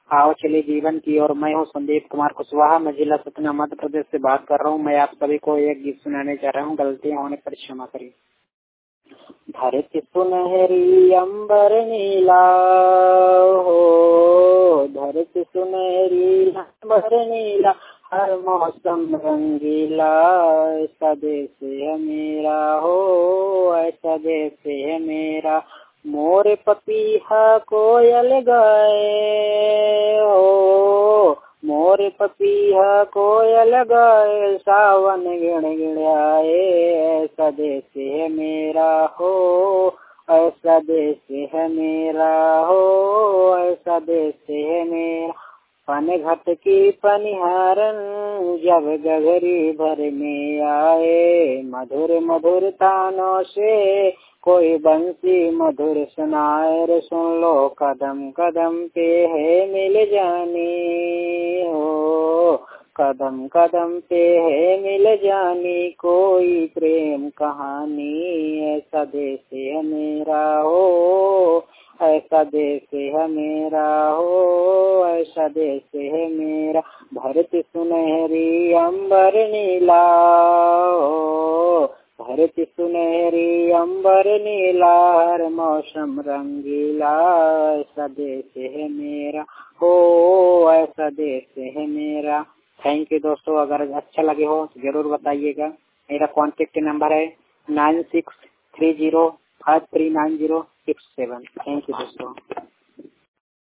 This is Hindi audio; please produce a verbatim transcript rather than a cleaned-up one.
आओ चले जीवन की। और मैं हूँ संदीप कुमार कुशवाहा, मैं जिला सतना मध्य प्रदेश से बात कर रहा हूँ। मैं आप सभी को एक गीत सुनाने जा रहा हूँ, गलतियाँ होने पर क्षमा करिए। धरती सुनहरी अंबर नीला हो, धरती सुनहरी अंबर नीला, हर मौसम रंगीला, ऐसा देश है मेरा हो, ऐसा देश है मेरा। मोर पपीहा कोयल गाए हो, मोर पपीहा कोयल गाए, सावन गिण गिण आए, ऐसा देश है मेरा हो, ऐसा देश है मेरा हो, ऐसा देश है मेरा। पन घट की पनिहारन जब गगरी भर में आए, मधुर मधुर तानों से कोई बंसी मधुर सुनाए, रे सुन लो कदम कदम पे है मिल जानी हो, कदम कदम पे है मिल जानी कोई प्रेम कहानी, ऐसा देश है मेरा हो, ऐसा देश है मेरा हो, ऐसा देश है मेरा। धरती सुनहरी अंबर नीला हो, धरती सुनहरी अंबर नीला, हर मौसम रंगीला, ऐसा देश है मेरा हो, ऐसा देश है मेरा। थैंक यू दोस्तों, अगर अच्छा लगे हो तो जरूर बताइएगा। मेरा कॉन्टेक्ट नंबर है nine six three zero five three nine zero six seven. Thank you दोस्तों।